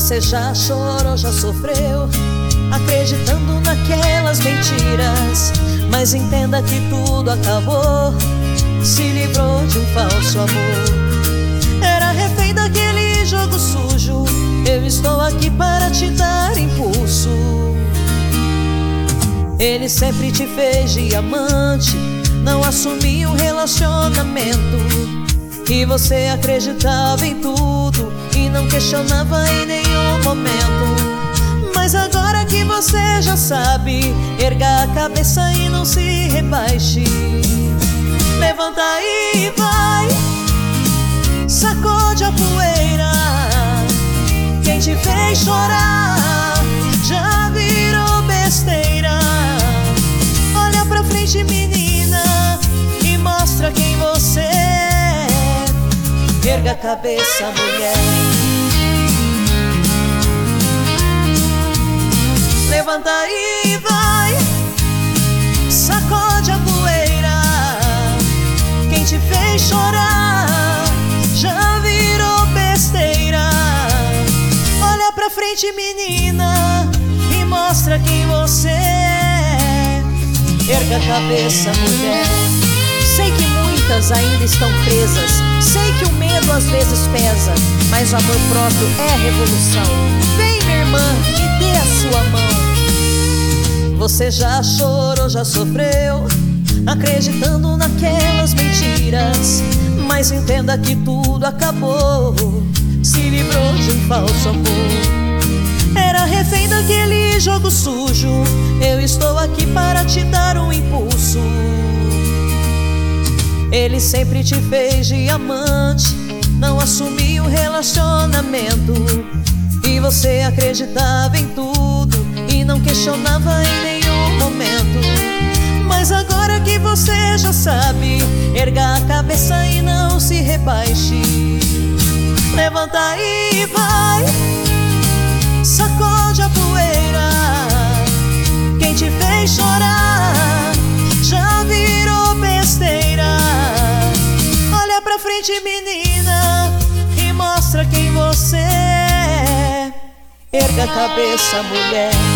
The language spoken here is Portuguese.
Você já chorou, já sofreu, acreditando naquelas mentiras, mas entenda que tudo acabou, se livrou de um falso amor. Era refém daquele jogo sujo, eu estou aqui para te dar impulso. Ele sempre te fez diamante, não assumiu um relacionamento, e você acreditava em tudo e não questionava em nenhum momento. Mas agora que você já sabe, erga a cabeça e não se rebaixe. Levanta e vai, sacode a poeira. Quem te fez chorar já virou besteira. Olha pra frente, menina, e mostra quem você é. Erga a cabeça, mulher. Levanta e vai, sacode a poeira. Quem te fez chorar já virou besteira. Olha pra frente, menina, e mostra quem você é. Erga a cabeça, mulher. Sei que muitas ainda estão presas, sei que o medo às vezes pesa, mas o amor próprio é revolução. Vem, minha irmã, me dê a sua mão. Você já chorou, já sofreu, acreditando naquelas mentiras, mas entenda que tudo acabou, se livrou de um falso amor. Era refém daquele jogo sujo, eu estou aqui para te dar um impulso. Ele sempre te fez diamante, não assumiu um relacionamento, e você acreditava em tudo e não questionava em nenhum momento. Mas agora que você já sabe, erga a cabeça e não se rebaixe. Levanta e vai, sacode a poeira. Quem te fez chorar já virou besteira. Olha pra frente, menina, e mostra quem você é. Erga a cabeça, mulher.